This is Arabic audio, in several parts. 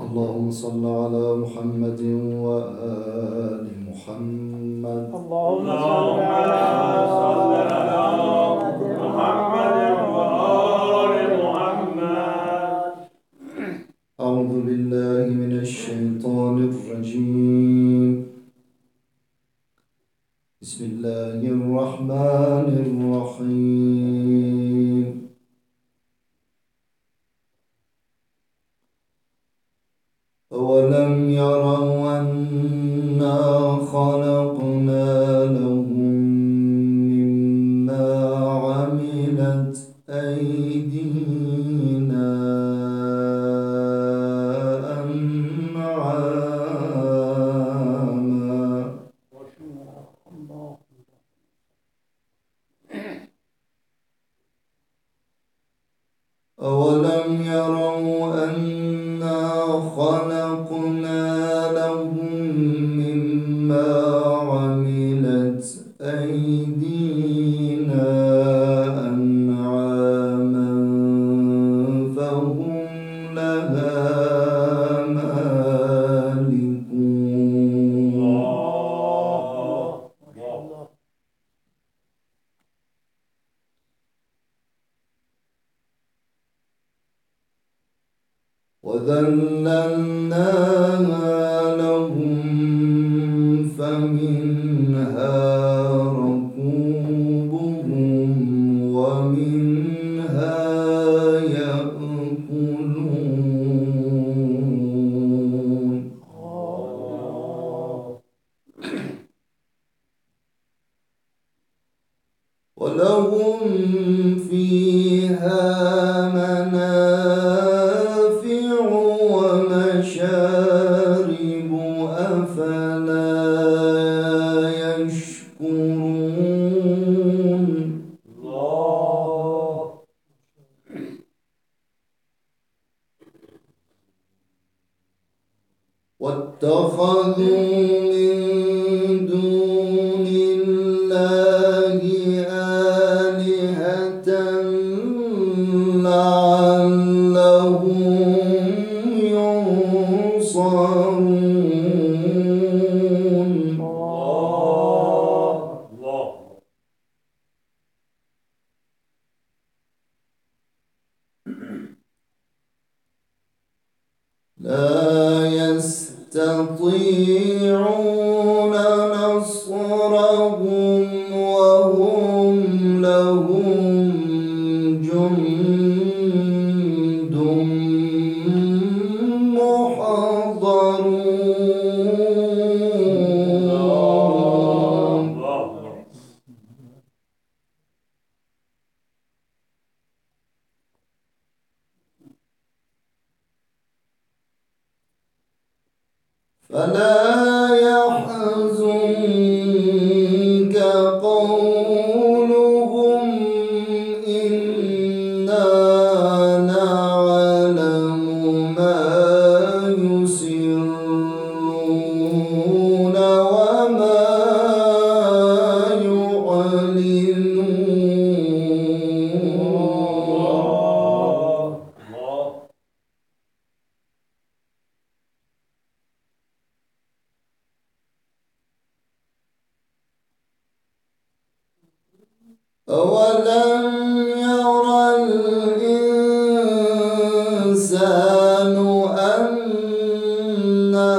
اللهم صل على محمد وآل محمد. اللهم صل على محمد وآل محمد. أعوذ بالله من الشيطان الرجيم. بسم الله الرحمن الرحيم. أولم يروا أنا خلقنا لهم مما عملت أيدينا أنعاما. أولم يروا أنا خلقنا لهم مما عملت أيدينا أنعاما فهم لها مالكون. وذللناها لهم فمنها ركوبهم ومنها يأكلون. ولهم فيها منافع ومشارب أفلا يشكرون. واتخذوا من دون الله آلهة لعلهم ينصرون. لا يستطيعون نصرهم وهم لهم جند محضرون. فلا يحزنك قولهم إنا نعلم ما يسرون وما يعلنون. أولم ير الإنسان أنا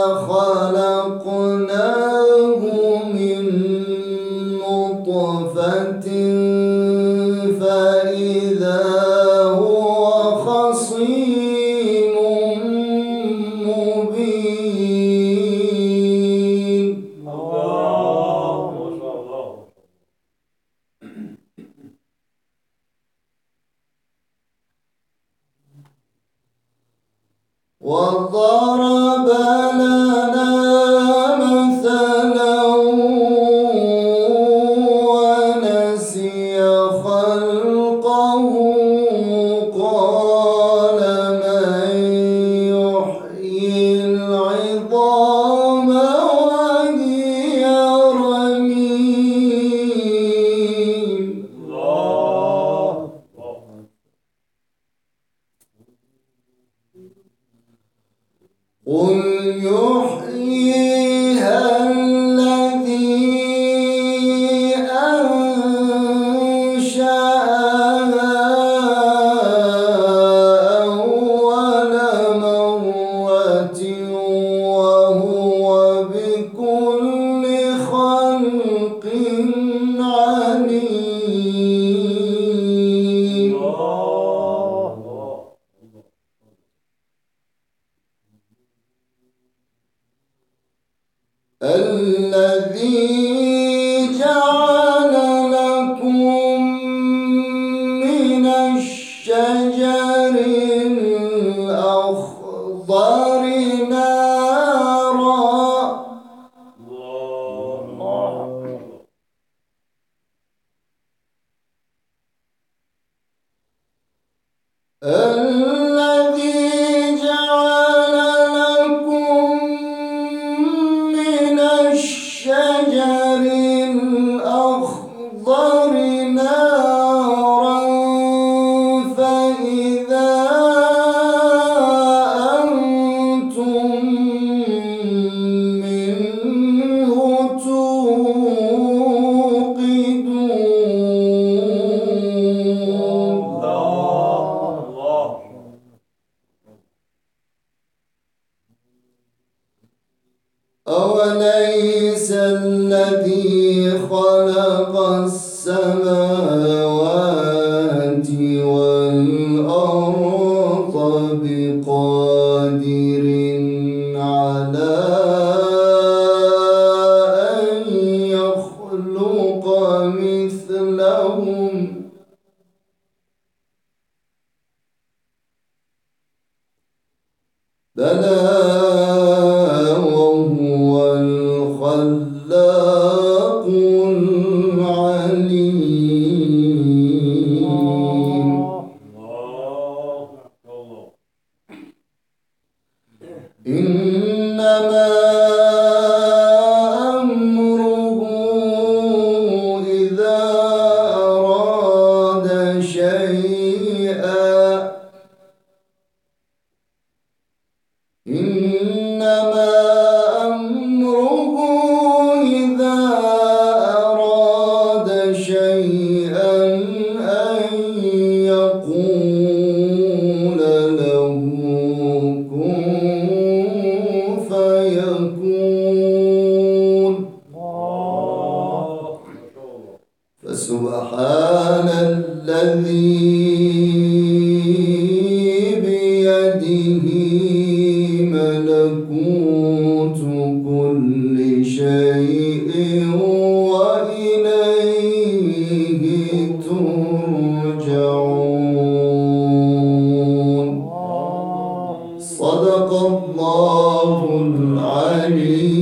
خلقناه من نطفة فإذا هو خصيم مبين. وضرب لنا مثلا ونسي خلقه قال من يحيي العظام وهي رميم. قل يحييها الذي أنشأها أول مرة وهو بكل خلق عليم. الذي جعل لكم من الشجر الأخضر نارا الذي جعل لكم من الشجر الأخضر نارا فإذا أنتم منه توقدون. أوليس الذي خلق السماوات والأرض بقادر على أن يخلق مثلهم؟ بلى وهو الخلاق العليم. إنما أمره إذا أراد شيئا إنما أمره إذا أراد شيئا أن يقول له كن فيكون. فسبحان الذي بيده ملكوت كل شيء وإليه ترجعون. صدق الله العليم.